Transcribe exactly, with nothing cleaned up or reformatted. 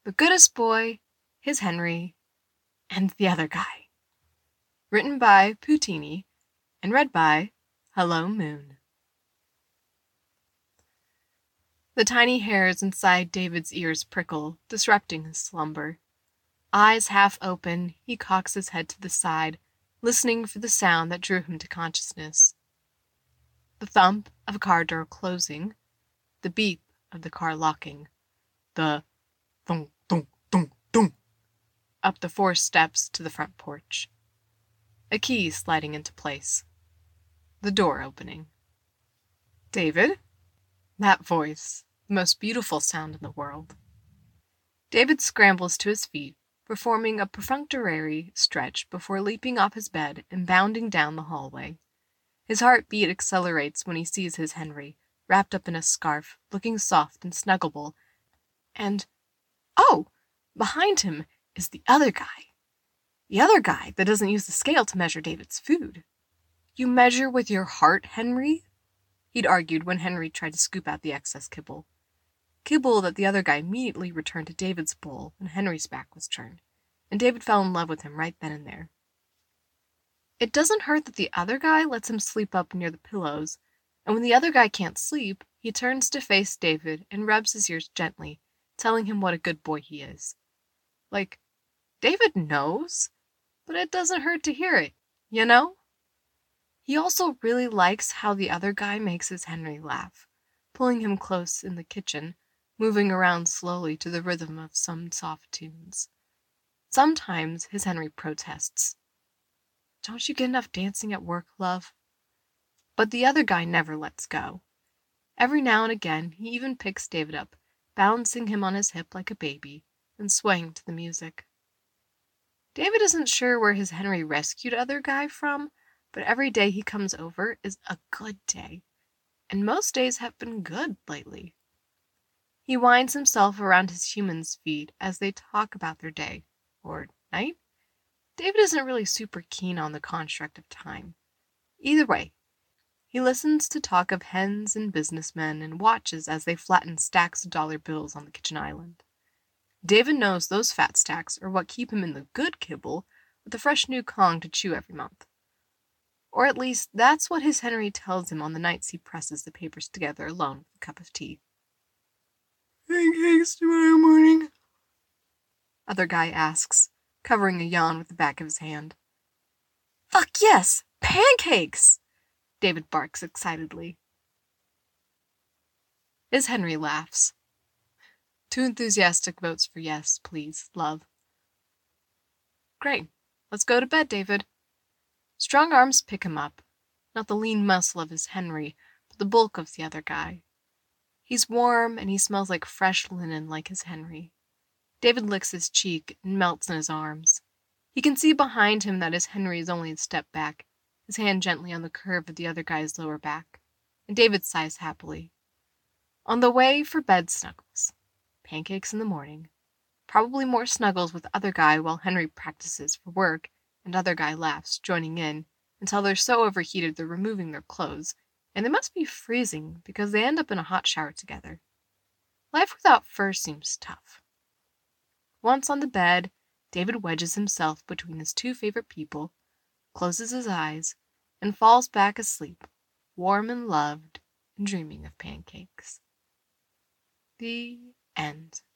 The Goodest Boy, His Henry, and the Other Guy. Written by Pootini and read by Hello Moon. The tiny hairs inside David's ears prickle, disrupting his slumber. Eyes half open, he cocks his head to the side, listening for the sound that drew him to consciousness. The thump of a car door closing, the beep of the car locking, the thunk, thunk, thunk, thunk, up the four steps to the front porch. A key sliding into place. The door opening. David? That voice, the most beautiful sound in the world. David scrambles to his feet, performing a perfunctory stretch before leaping off his bed and bounding down the hallway. His heartbeat accelerates when he sees his Henry, wrapped up in a scarf, looking soft and snuggable, and, oh, behind him is the other guy. The other guy that doesn't use the scale to measure David's food. You measure with your heart, Henry? He'd argued when Henry tried to scoop out the excess kibble. Kibble that the other guy immediately returned to David's bowl when Henry's back was turned, and David fell in love with him right then and there. It doesn't hurt that the other guy lets him sleep up near the pillows, and when the other guy can't sleep, he turns to face David and rubs his ears gently, telling him what a good boy he is. Like, David knows, but it doesn't hurt to hear it, you know? He also really likes how the other guy makes his Henry laugh, pulling him close in the kitchen, moving around slowly to the rhythm of some soft tunes. Sometimes his Henry protests. Don't you get enough dancing at work, love? But the other guy never lets go. Every now and again, he even picks David up, balancing him on his hip like a baby, and swaying to the music. David isn't sure where his Henry rescued other guy from, but every day he comes over is a good day, and most days have been good lately. He winds himself around his human's feet as they talk about their day, or night. David isn't really super keen on the construct of time. Either way, he listens to talk of hens and businessmen and watches as they flatten stacks of dollar bills on the kitchen island. David knows those fat stacks are what keep him in the good kibble with a fresh new Kong to chew every month. Or at least that's what his Henry tells him on the nights he presses the papers together alone with a cup of tea. Pancakes tomorrow morning? Other guy asks, covering a yawn with the back of his hand. Fuck yes! Pancakes! David barks excitedly. His Henry laughs. Two enthusiastic votes for yes, please, love. Great. Let's go to bed, David. Strong arms pick him up. Not the lean muscle of his Henry, but the bulk of the other guy. He's warm, and he smells like fresh linen like his Henry. David licks his cheek and melts in his arms. He can see behind him that his Henry is only a step back, his hand gently on the curve of the other guy's lower back, and David sighs happily. On the way for bed snuggles. Pancakes in the morning. Probably more snuggles with other guy while Henry practices for work, and other guy laughs, joining in, until they're so overheated they're removing their clothes, and they must be freezing because they end up in a hot shower together. Life without fur seems tough. Once on the bed, David wedges himself between his two favorite people, closes his eyes, and falls back asleep, warm and loved, and dreaming of pancakes. The end.